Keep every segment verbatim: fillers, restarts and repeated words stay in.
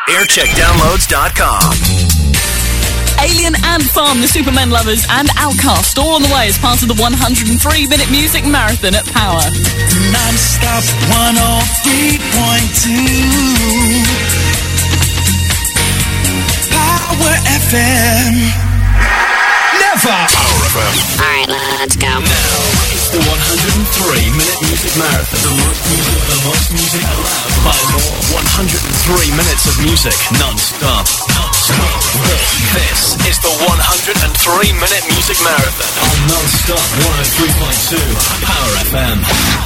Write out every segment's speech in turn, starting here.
aircheck downloads dot com. Alien and Farm, the Supermen Lovers, and Outcast all on the way as part of the one hundred three minute music marathon at Power. Non-stop one oh three point two Power F M. Never! Power F M. Alright, let's go. Now, it's the one hundred three minute music marathon. The most music, the most music allowed by law. one hundred three minutes of music, non-stop. Non-stop. This is the one hundred three minute music marathon on non-stop one oh three point two Power F M.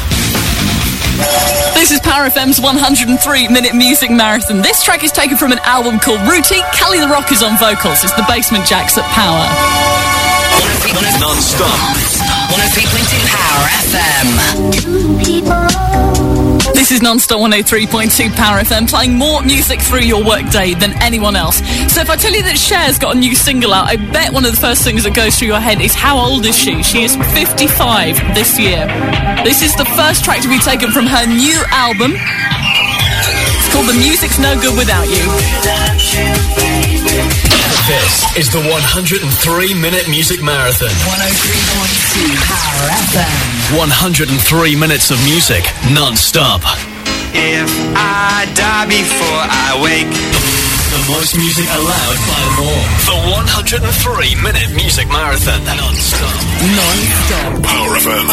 This is Power F M's one hundred three minute music marathon. This track is taken from an album called Rooty. Callie the Rock is on vocals. It's the Basement Jacks at Power. Non-stop. one oh three point two Power F M. This is Non-Stop one oh three point two Power F M, playing more music through your workday than anyone else. So if I tell you that Cher's got a new single out, I bet one of the first things that goes through your head is how old is she? She is fifty-five this year. This is the first track to be taken from her new album. It's called The Music's No Good Without You. This is the one hundred three minute music marathon. one oh three point two Power F M. one hundred three minutes of music, non-stop. If I die before I wake, The most music allowed by law. The one hundred three minute music marathon, non-stop. Non-stop. Power F M.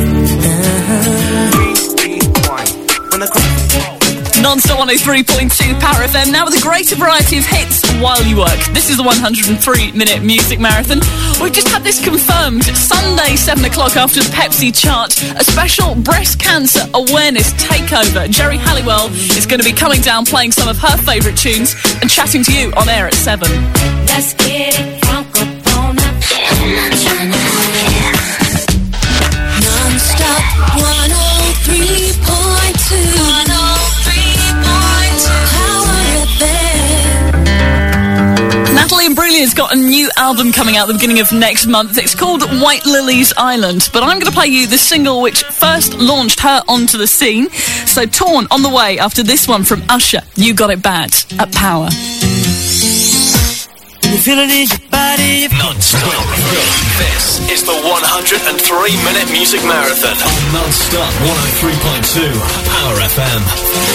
Non-Stop one oh three point two Power F M, now with a greater variety of hits while you work. This is the one hundred three minute music marathon. We've just had this confirmed. Sunday, seven o'clock after the Pepsi chart, a special breast cancer awareness takeover. Jerry Halliwell is going to be coming down, playing some of her favourite tunes and chatting to you on air at seven. Let's get it drunk up on Non-stop one oh three point two Natalie Imbruglia's got a new album coming out at the beginning of next month. It's called White Lily's Island, but I'm going to play you the single which first launched her onto the scene. So Torn on the way after this one from Usher, You Got It Bad at Power. you feel it in your body. Non-stop. This is the one hundred three minute music marathon on non-stop one oh three point two Power F M.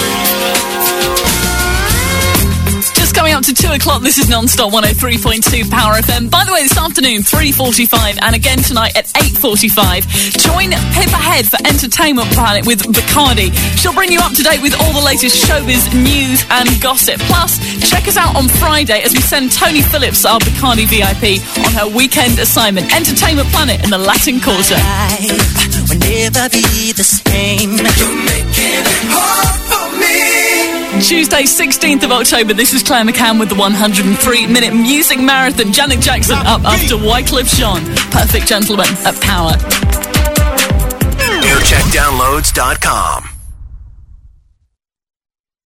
Just coming up to two o'clock, this is Non-Stop one oh three point two Power F M. By the way, this afternoon, three forty-five, and again tonight at eight forty-five, join Pip Ahead for Entertainment Planet with Bacardi. She'll bring you up to date with all the latest showbiz news and gossip. Plus, check us out on Friday as we send Tony Phillips, our Bacardi V I P, on her weekend assignment. Entertainment Planet in the Latin Quarter. Life will never be the same. You're making it hard for me. Tuesday, sixteenth of October, this is Claire McCann with the one hundred three minute music marathon. Janet Jackson up after Wycliffe Jean. Perfect Gentleman at Power. aircheck downloads dot com.